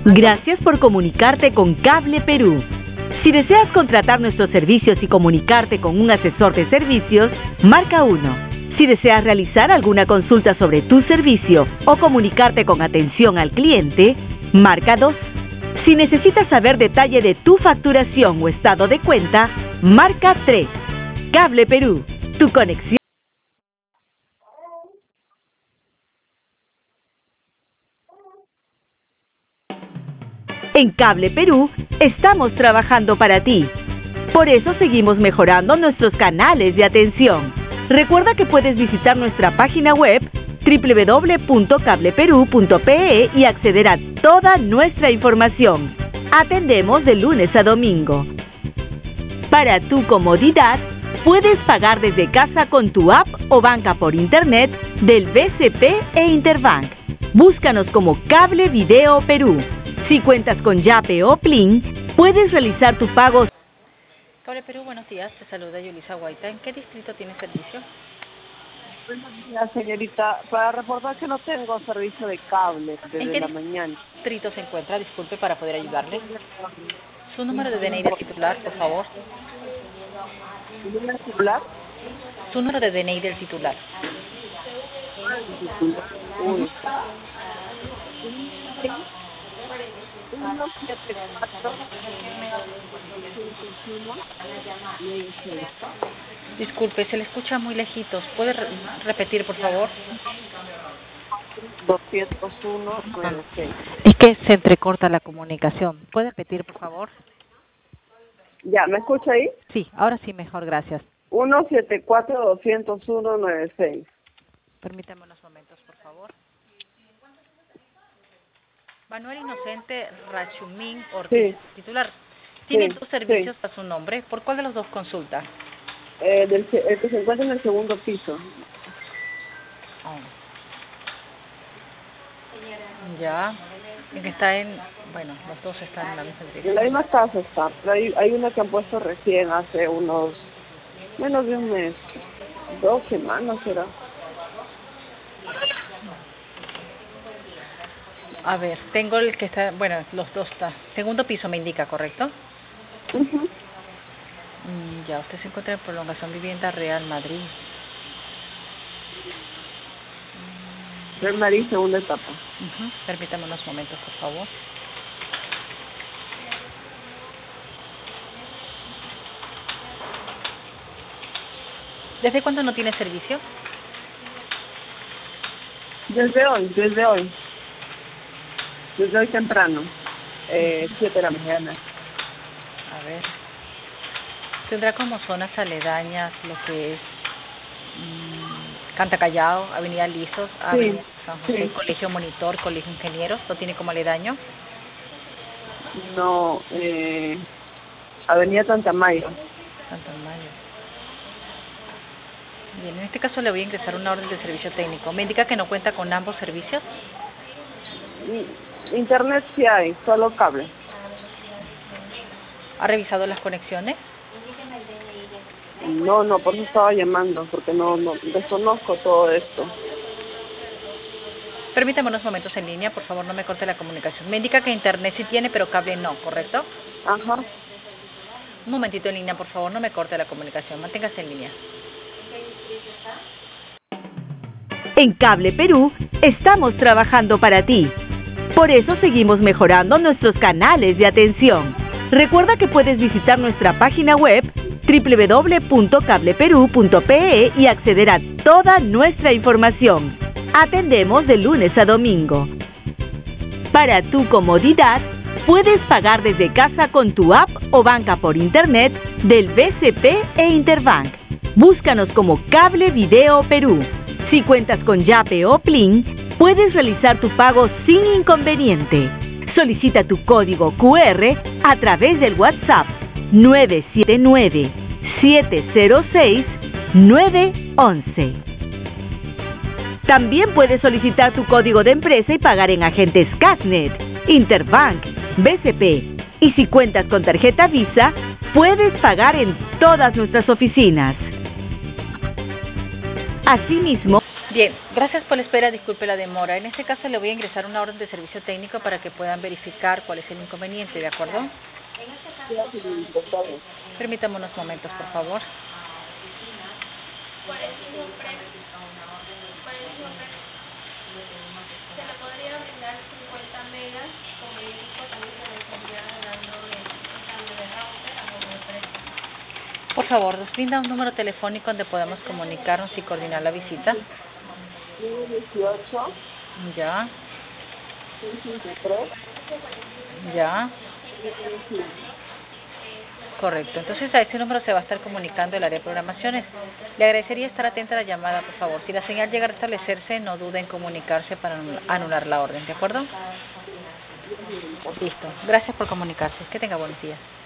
Gracias por comunicarte con Cable Perú. Si deseas contratar nuestros servicios y comunicarte con un asesor de servicios, marca 1. Si deseas realizar alguna consulta sobre tu servicio o comunicarte con atención al cliente, marca 2. Si necesitas saber detalle de tu facturación o estado de cuenta, marca 3. Cable Perú, tu conexión. En Cable Perú estamos trabajando para ti. Por eso seguimos mejorando nuestros canales de atención. Recuerda que puedes visitar nuestra página web www.cableperu.pe y acceder a toda nuestra información. Atendemos de lunes a domingo. Para tu comodidad, puedes pagar desde casa con tu app o banca por internet del BCP e Interbank. Búscanos como Cable Video Perú. Si cuentas con Yape o Plin, puedes realizar tu pago. Cable Perú, buenos días. Te saluda Yulisa Guaita. ¿En qué distrito tiene servicio? Buenos días, señorita. Para reportar que no tengo servicio de cable desde la mañana. ¿En qué distrito se encuentra? Disculpe para poder ayudarle. Su número de DNI del titular, por favor. ¿Mi número titular? Su número de DNI del titular. Uy. 174. Disculpe, se le escucha muy lejitos. ¿Puede repetir, por favor? 201-96. Es que se entrecorta la comunicación. ¿Puede repetir, por favor? ¿Ya, me escucha ahí? Sí, ahora sí mejor, gracias. 174-201-96. Permítame unos momentos, por favor. Manuel Inocente Rachumín Ortiz, Sí. titular. ¿Tiene Sí, dos servicios sí. a su nombre? ¿Por cuál de los dos consulta? El que se encuentra en el segundo piso. Oh. Ya. El que está en... Bueno, los dos están en la misma En dirección. la misma casa está, pero hay una que han puesto recién hace unos... menos de un mes. 2 semanas será. A ver, tengo el que está... Bueno, los dos está... Segundo piso me indica, ¿correcto? Uh-huh. Ya, usted se encuentra en Prolongación Vivienda Real Madrid. Real Madrid, segunda etapa. Permítame unos momentos, por favor. ¿Desde cuándo no tiene servicio? Desde hoy. Desde hoy temprano. 7 de la mañana. A ver. Tendrá como zonas aledañas lo que es Canta Callao, Avenida Lizos, Avenida San José, sí. Colegio Monitor, Colegio Ingenieros. ¿Lo tiene como aledaño? No, Avenida Tantamayo. Santa María. Bien, en este caso le voy a ingresar una orden de servicio técnico. ¿Me indica que no cuenta con ambos servicios? Internet sí hay, solo cable. ¿Ha revisado las conexiones? No, por eso estaba llamando, porque no desconozco todo esto. Permítame unos momentos en línea, por favor, no me corte la comunicación. Me indica que internet sí tiene, pero cable no, ¿correcto? Ajá. Un momentito en línea, por favor, no me corte la comunicación. Manténgase en línea. En Cable Perú estamos trabajando para ti. Por eso seguimos mejorando nuestros canales de atención. Recuerda que puedes visitar nuestra página web www.cableperu.pe y acceder a toda nuestra información. Atendemos de lunes a domingo. Para tu comodidad, puedes pagar desde casa con tu app o banca por internet del BCP e Interbank. Búscanos como Cable Video Perú. Si cuentas con Yape o Plin, puedes realizar tu pago sin inconveniente. Solicita tu código QR a través del WhatsApp 979-706-911. También puedes solicitar tu código de empresa y pagar en agentes Casnet, Interbank, BCP. Y si cuentas con tarjeta Visa, puedes pagar en todas nuestras oficinas. Asimismo, Bien, gracias por la espera, disculpe la demora. En este caso le voy a ingresar una orden de servicio técnico para que puedan verificar cuál es el inconveniente, ¿de acuerdo? Permítame unos momentos, por favor. Se le podría brindar 50 megas, como indico, también se le estaría dando el cambio de router a modo de precio. Por favor, nos brinda un número telefónico donde podamos comunicarnos y coordinar la visita. 18 Ya, 653 ya. Correcto. Entonces a este número se va a estar comunicando el área de programaciones. Le agradecería estar atenta a la llamada, por favor. Si la señal llega a restablecerse, no dude en comunicarse para anular la orden, ¿de acuerdo? Listo. Gracias por comunicarse. Que tenga buenos días.